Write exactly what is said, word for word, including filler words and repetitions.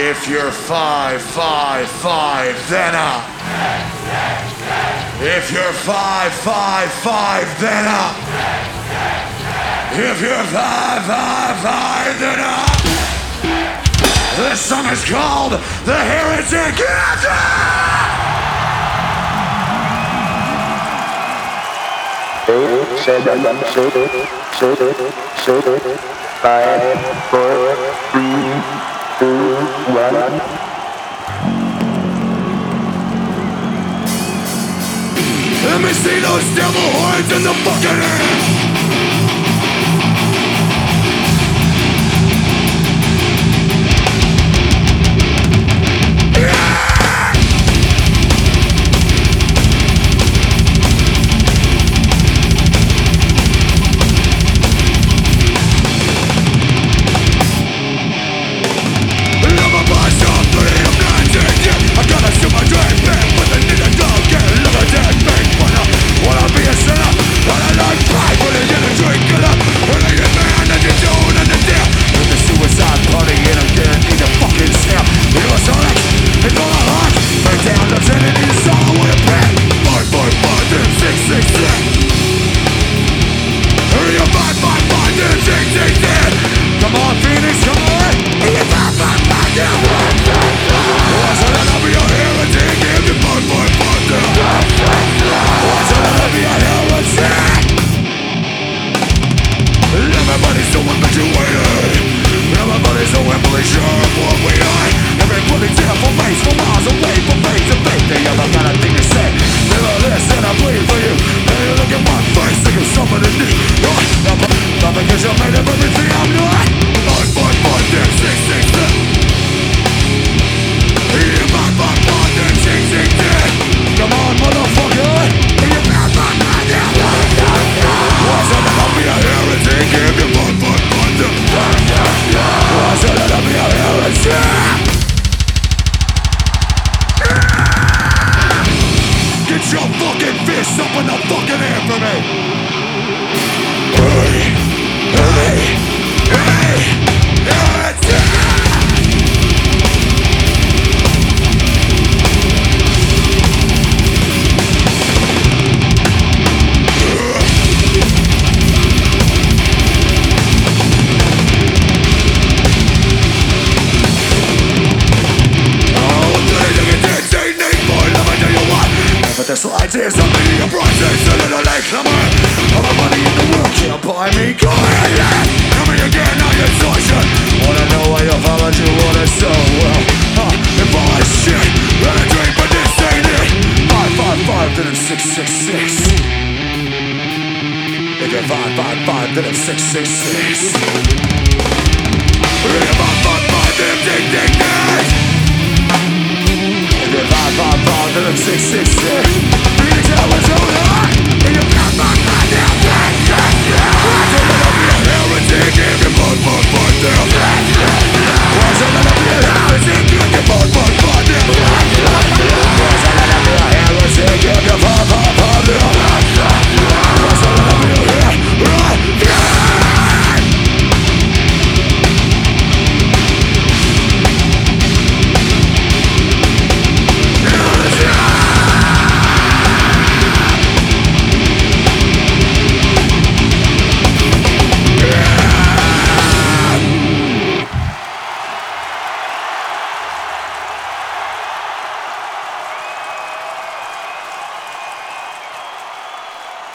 If you're five, five, five, then up. If you're five, five, five, then up. If you're five, five, five, then up. This song is called The Heretic Anthem! Eight, seven, six, six, five, four, three, two, one. Let me see those devil horns in the fucking air! Get your fucking fists up in the fucking air for me! Hey! Hey! Hey! Hey! This light is a media process and in a lake summer. All the money in the world can't buy me. Go ahead, tell me again how you're tortured. Wanna know why you followed you wanna so well. Huh, if all this shit, let a drink but this ain't it. Five, five, five, then it's six, six, six. If you're five, five, five, then it's six, six, six. If you're five, five, five, then it's ding, ding, ding. If you're five, five, five, then it's six, six, six.